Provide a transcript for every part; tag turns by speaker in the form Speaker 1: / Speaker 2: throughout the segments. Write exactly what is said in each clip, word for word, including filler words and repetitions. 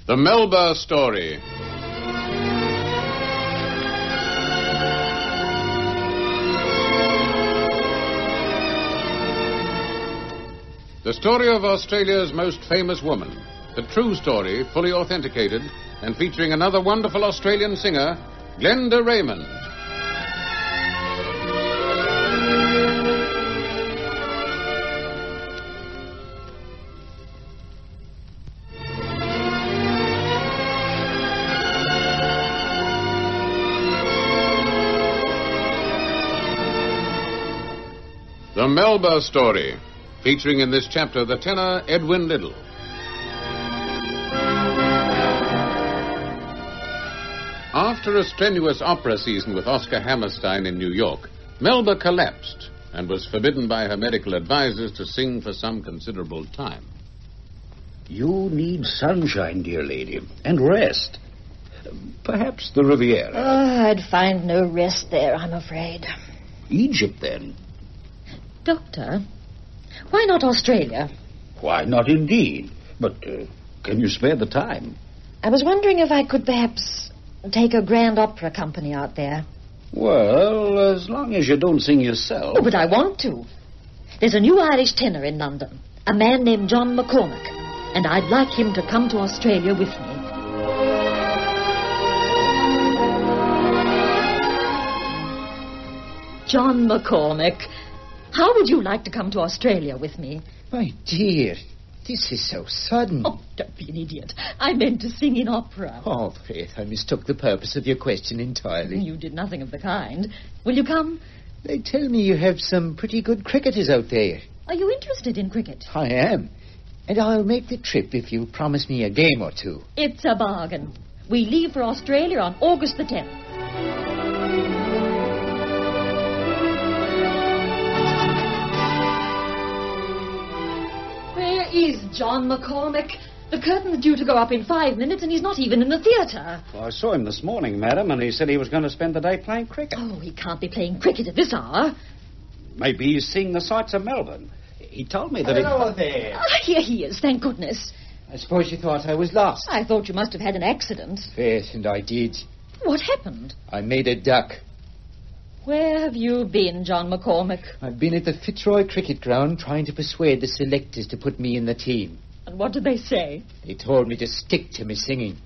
Speaker 1: The Melba Story. The story of Australia's most famous woman. The true story, fully authenticated, and featuring another wonderful Australian singer, Glenda Raymond. The Melba Story, featuring in this chapter the tenor Edwin Liddell. After a strenuous opera season with Oscar Hammerstein in New York, Melba collapsed and was forbidden by her medical advisors to sing for some considerable time.
Speaker 2: You need sunshine, dear lady, and rest. Perhaps the Riviera.
Speaker 3: Oh, I'd find no rest there, I'm afraid.
Speaker 2: Egypt, then.
Speaker 3: Doctor, why not Australia?
Speaker 2: Why not, indeed? But uh, can you spare the time?
Speaker 3: I was wondering if I could perhaps take a grand opera company out there.
Speaker 2: Well, as long as you don't sing yourself.
Speaker 3: Oh, but I want to. There's a new Irish tenor in London, a man named John McCormack, and I'd like him to come to Australia with me. John McCormack, how would you like to come to Australia with me?
Speaker 4: My dear, this is so sudden.
Speaker 3: Oh, don't be an idiot. I meant to sing in opera.
Speaker 4: Oh, Faith, I mistook the purpose of your question entirely.
Speaker 3: You did nothing of the kind. Will you come?
Speaker 4: They tell me you have some pretty good cricketers out there.
Speaker 3: Are you interested in cricket?
Speaker 4: I am. And I'll make the trip if you promise me a game or two.
Speaker 3: It's a bargain. We leave for Australia on August the tenth. Is John McCormack? The curtain's due to go up in five minutes, and he's not even in the theatre.
Speaker 2: Well, I saw him this morning, madam, and he said he was going to spend the day playing cricket.
Speaker 3: Oh, he can't be playing cricket at this hour.
Speaker 2: Maybe he's seeing the sights of Melbourne. He told me that
Speaker 4: Hello
Speaker 2: he...
Speaker 4: there.
Speaker 3: Ah, here he is, thank goodness.
Speaker 4: I suppose you thought I was lost.
Speaker 3: I thought you must have had an accident.
Speaker 4: Yes, and I did.
Speaker 3: What happened?
Speaker 4: I made a duck.
Speaker 3: Where have you been, John McCormack?
Speaker 4: I've been at the Fitzroy Cricket Ground trying to persuade the selectors to put me in the team.
Speaker 3: And what did they say?
Speaker 4: They told me to stick to me singing.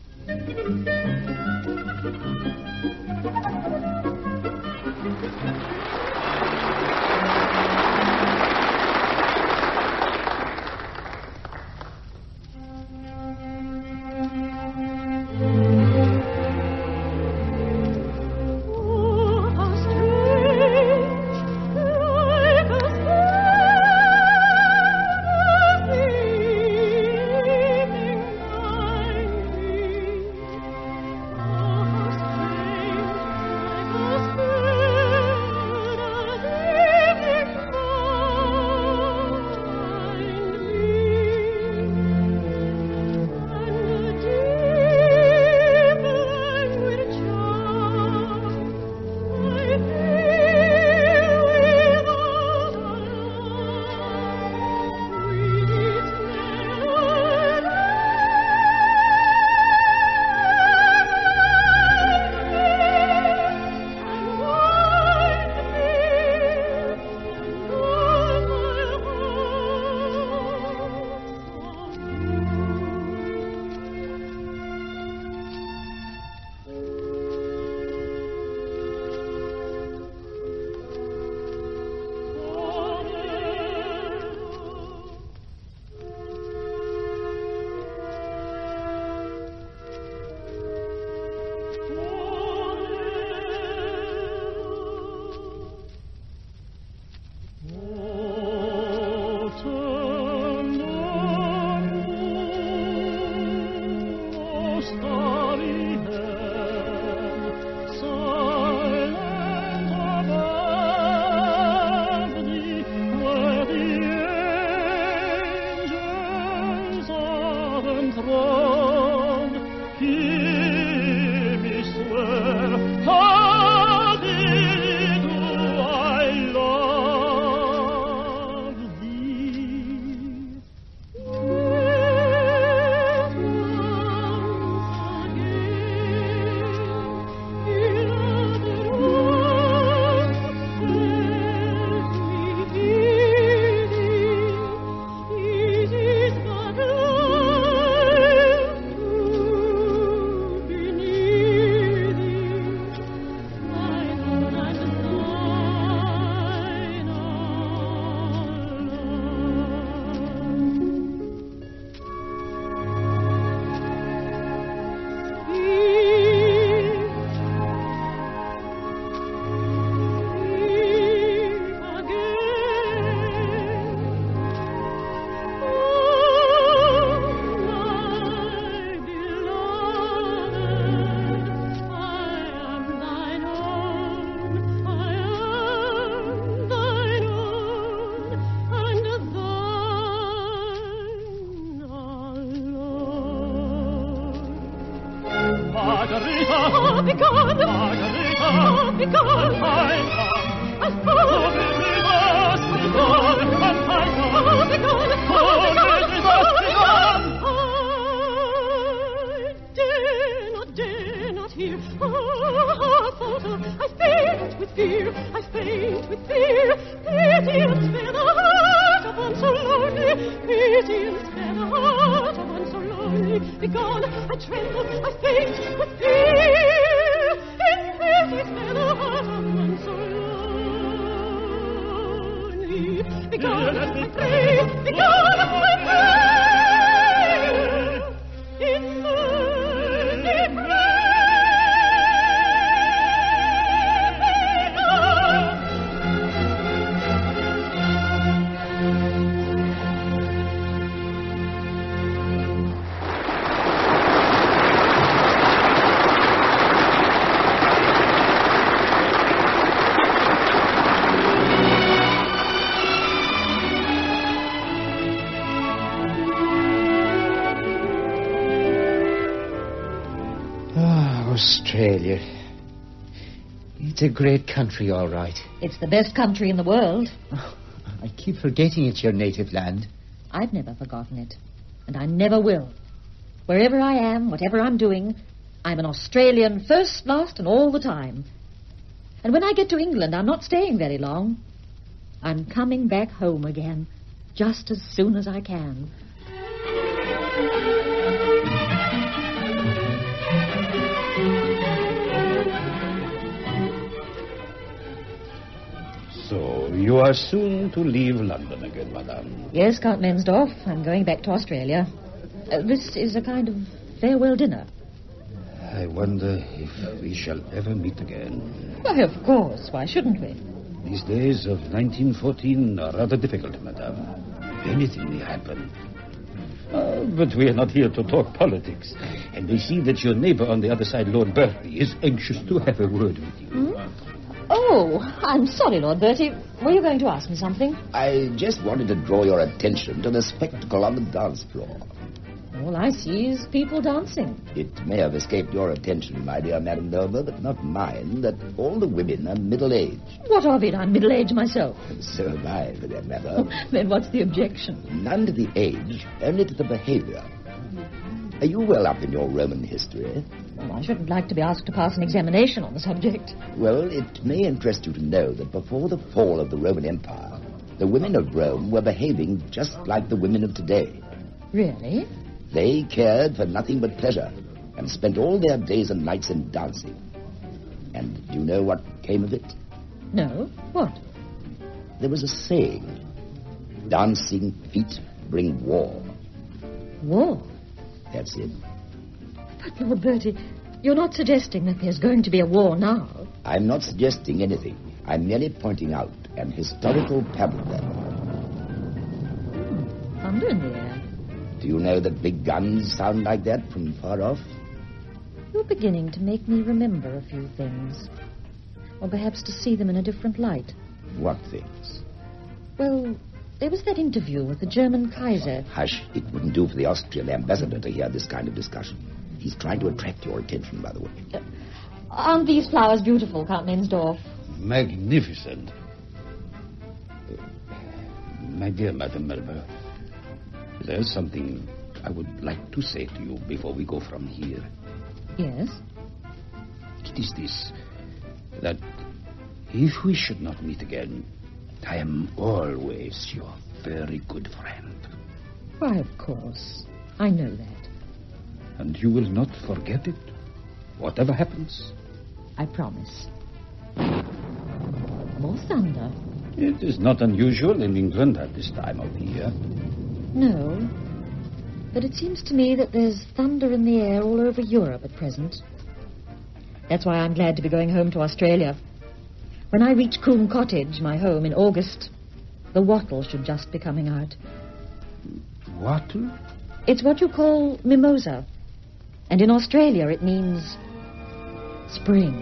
Speaker 5: begone. Oh, begone. I fall. Oh, begone. Oh, begone. I dare not, dare not hear. Oh, photo. I faint with fear. I faint with fear. Pity and spare the heart of one so lonely. Pity and spare the heart of one so lonely. Begone. I tremble. I faint with fear. In pity spare the heart of one so lonely. Begone. I pray. Begone. I pray. In mercy pray.
Speaker 4: Australia. It's a great country, all right.
Speaker 3: It's the best country in the world.
Speaker 4: Oh, I keep forgetting it's your native land.
Speaker 3: I've never forgotten it, and I never will. Wherever I am, whatever I'm doing, I'm an Australian first, last, and all the time. And when I get to England, I'm not staying very long. I'm coming back home again, just as soon as I can.
Speaker 2: So, you are soon to leave London again, madame.
Speaker 3: Yes, Count Mensdorf. I'm going back to Australia. Uh, this is a kind of farewell dinner.
Speaker 2: I wonder if we shall ever meet again.
Speaker 3: Why, of course. Why shouldn't we?
Speaker 2: These days of nineteen fourteen are rather difficult, madame. Anything may happen. Uh, but we are not here to talk politics. And I see that your neighbor on the other side, Lord Bertie, is anxious to have a word with you.
Speaker 3: Hmm? Oh, I'm sorry, Lord Bertie. Were you going to ask me something?
Speaker 6: I just wanted to draw your attention to the spectacle on the dance floor.
Speaker 3: All I see is people dancing.
Speaker 6: It may have escaped your attention, my dear Madame Melba, but not mine, that all the women are middle-aged.
Speaker 3: What of it? I'm middle-aged myself.
Speaker 6: So am I, for that matter.
Speaker 3: Then what's the objection?
Speaker 6: None to the age, only to the behavior. Are you well up in your Roman history?
Speaker 3: Well, I shouldn't like to be asked to pass an examination on the subject.
Speaker 6: Well, it may interest you to know that before the fall of the Roman Empire, the women of Rome were behaving just like the women of today.
Speaker 3: Really?
Speaker 6: They cared for nothing but pleasure and spent all their days and nights in dancing. And do you know what came of it?
Speaker 3: No. What?
Speaker 6: There was a saying, dancing feet bring war.
Speaker 3: War?
Speaker 6: That's it.
Speaker 3: But, Lord Bertie, you're not suggesting that there's going to be a war now.
Speaker 6: I'm not suggesting anything. I'm merely pointing out an historical parallel.
Speaker 3: Hmm. Thunder in the air.
Speaker 6: Do you know that big guns sound like that from far off?
Speaker 3: You're beginning to make me remember a few things. Or perhaps to see them in a different light.
Speaker 6: What things?
Speaker 3: Well, there was that interview with the German Kaiser.
Speaker 6: Hush, it wouldn't do for the Austrian ambassador to hear this kind of discussion. He's trying to attract your attention, by the way.
Speaker 3: Uh, aren't these flowers beautiful, Count Mensdorf?
Speaker 2: Magnificent. Uh, my dear Madame Melba, there's something I would like to say to you before we go from here.
Speaker 3: Yes?
Speaker 2: It is this, that if we should not meet again, I am always your very good friend.
Speaker 3: Why, of course. I know that.
Speaker 2: And you will not forget it, whatever happens?
Speaker 3: I promise. More thunder.
Speaker 2: It is not unusual in England at this time of the year.
Speaker 3: No. But it seems to me that there's thunder in the air all over Europe at present. That's why I'm glad to be going home to Australia. When I reach Coombe Cottage, my home, in August, the wattle should just be coming out.
Speaker 2: Wattle?
Speaker 3: It's what you call mimosa. And in Australia it means spring.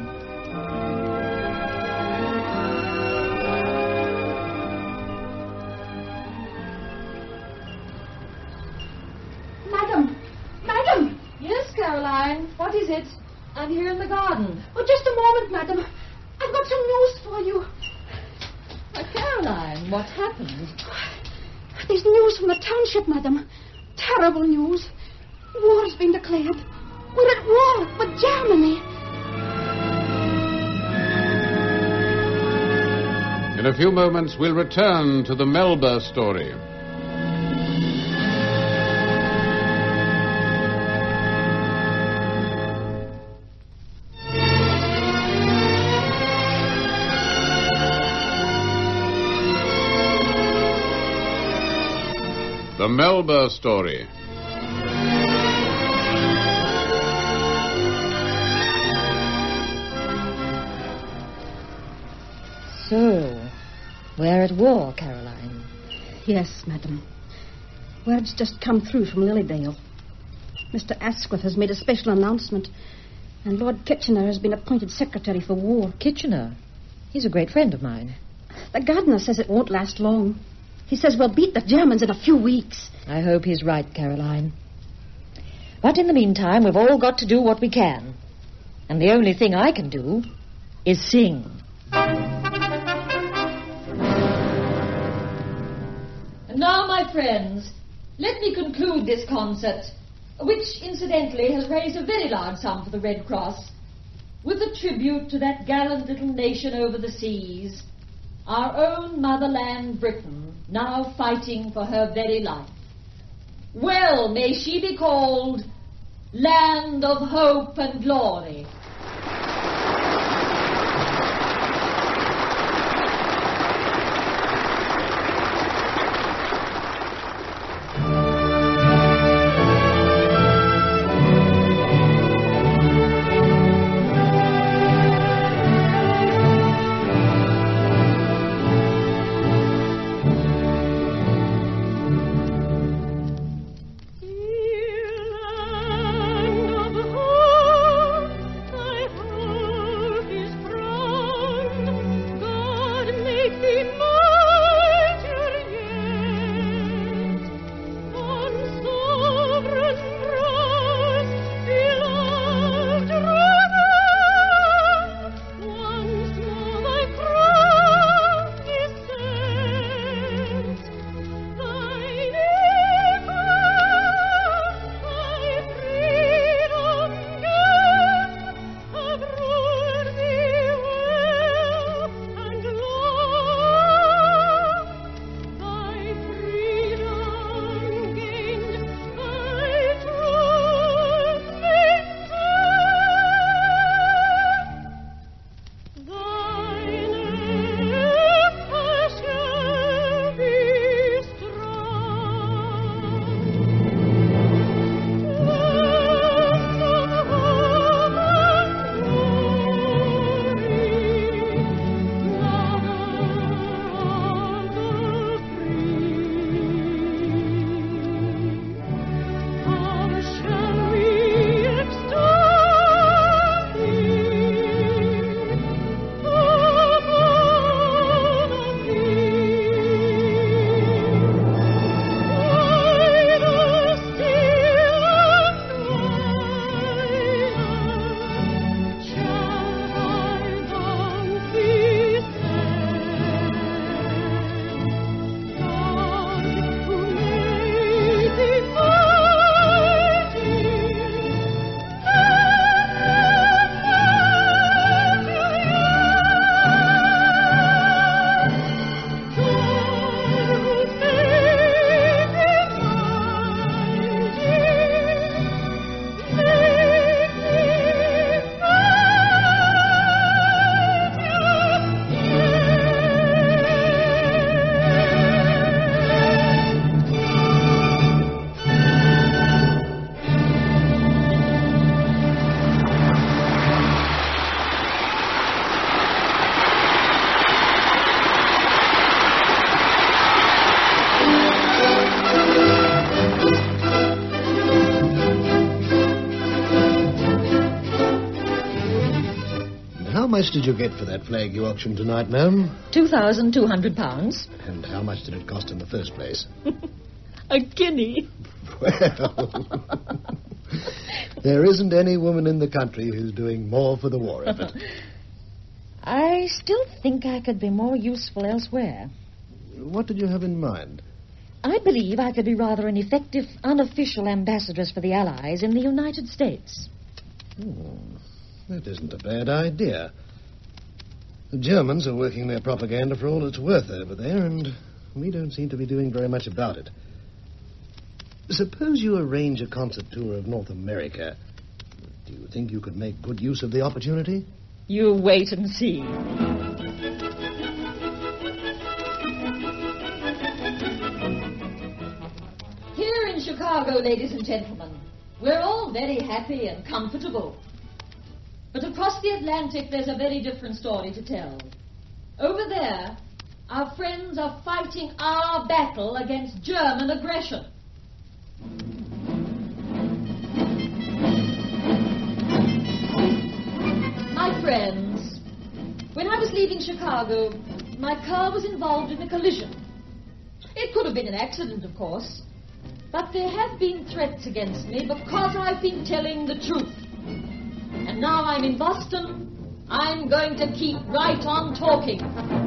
Speaker 7: Madam! Madam! Yes, Caroline. What is it?
Speaker 3: I'm here in the garden.
Speaker 5: Oh, just a moment, madam. I've got some news for you.
Speaker 3: Uh, Caroline, what happened?
Speaker 5: There's news from the township, madam. Terrible news. War's been declared. We're at war with Germany.
Speaker 1: In a few moments, we'll return to the Melba story. The Melba story.
Speaker 3: So, we're at war, Caroline.
Speaker 5: Yes, madam. Word's just come through from Lilydale. Mister Asquith has made a special announcement, and Lord Kitchener has been appointed Secretary for War.
Speaker 3: Kitchener? He's a great friend of mine.
Speaker 5: The gardener says it won't last long. He says we'll beat the Germans in a few weeks.
Speaker 3: I hope he's right, Caroline. But in the meantime, we've all got to do what we can. And the only thing I can do is sing. And now, my friends, let me conclude this concert, which, incidentally, has raised a very large sum for the Red Cross, with a tribute to that gallant little nation over the seas, our own motherland, Britain, now fighting for her very life. Well may she be called Land of Hope and Glory.
Speaker 7: How much did you get for that flag you auctioned tonight, ma'am?
Speaker 3: Two thousand two hundred pounds.
Speaker 7: And how much did it cost in the first place?
Speaker 3: A guinea.
Speaker 7: Well... There isn't any woman in the country who's doing more for the war effort.
Speaker 3: I still think I could be more useful elsewhere.
Speaker 7: What did you have in mind?
Speaker 3: I believe I could be rather an effective, unofficial ambassadress for the Allies in the United States.
Speaker 7: Hmm, that isn't a bad idea. The Germans are working their propaganda for all it's worth over there, and we don't seem to be doing very much about it. Suppose you arrange a concert tour of North America. Do you think you could make good use of the opportunity?
Speaker 3: You wait and see. Here in Chicago, ladies and gentlemen, we're all very happy and comfortable. But across the Atlantic, there's a very different story to tell. Over there, our friends are fighting our battle against German aggression. My friends, when I was leaving Chicago, my car was involved in a collision. It could have been an accident, of course, but there have been threats against me because I've been telling the truth. And now I'm in Boston, I'm going to keep right on talking.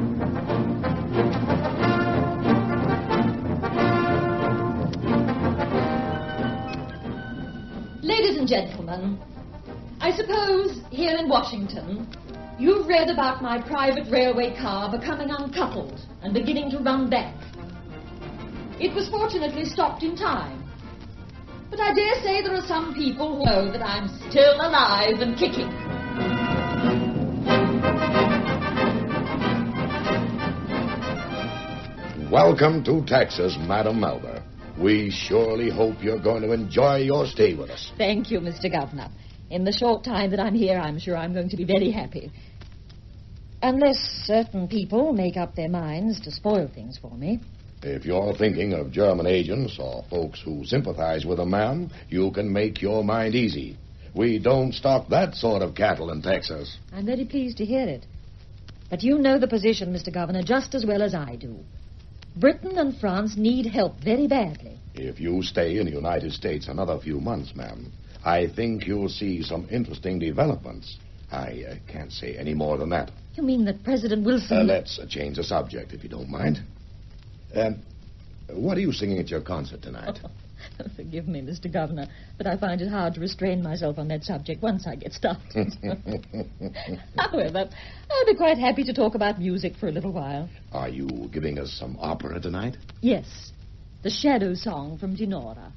Speaker 3: Ladies and gentlemen, I suppose here in Washington, you've read about my private railway car becoming uncoupled and beginning to run back. It was fortunately stopped in time. But I dare say there are some people who know that I'm still alive and kicking.
Speaker 8: Welcome to Texas, Madam Melba. We surely hope you're going to enjoy your stay with us.
Speaker 3: Thank you, Mister Governor. In the short time that I'm here, I'm sure I'm going to be very happy. Unless certain people make up their minds to spoil things for me.
Speaker 8: If you're thinking of German agents or folks who sympathize with a man, you can make your mind easy. We don't stock that sort of cattle in Texas.
Speaker 3: I'm very pleased to hear it. But you know the position, Mister Governor, just as well as I do. Britain and France need help very badly.
Speaker 8: If you stay in the United States another few months, ma'am, I think you'll see some interesting developments. I uh, can't say any more than that.
Speaker 3: You mean that President Wilson...
Speaker 8: Uh, let's uh, change the subject, if you don't mind. Um, what are you singing at your concert tonight?
Speaker 3: Oh, forgive me, Mister Governor, but I find it hard to restrain myself on that subject once I get started. However, I'll be quite happy to talk about music for a little while.
Speaker 8: Are you giving us some opera tonight?
Speaker 3: Yes, the Shadow Song from Dinorah.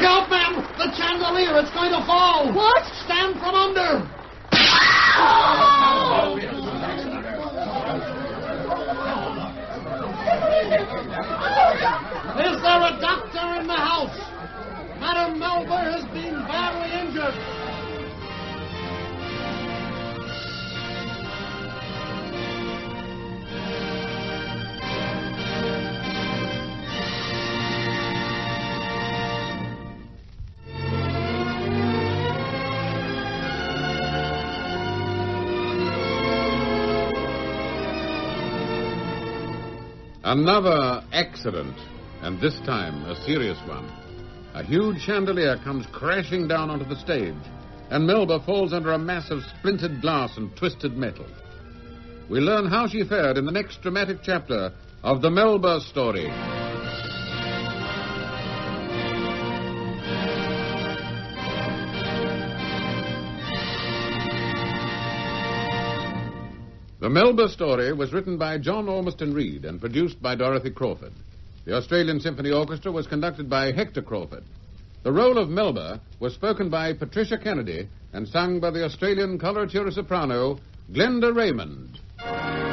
Speaker 7: out, ma'am! The chandelier, it's going to fall!
Speaker 3: What?
Speaker 7: Stand from under! Is there a doctor in the house? Madam Melba has been badly injured.
Speaker 1: Another accident, and this time a serious one. A huge chandelier comes crashing down onto the stage, and Melba falls under a mass of splintered glass and twisted metal. We learn how she fared in the next dramatic chapter of the Melba story. The Melba story was written by John Ormiston Reed and produced by Dorothy Crawford. The Australian Symphony Orchestra was conducted by Hector Crawford. The role of Melba was spoken by Patricia Kennedy and sung by the Australian coloratura soprano, Glenda Raymond.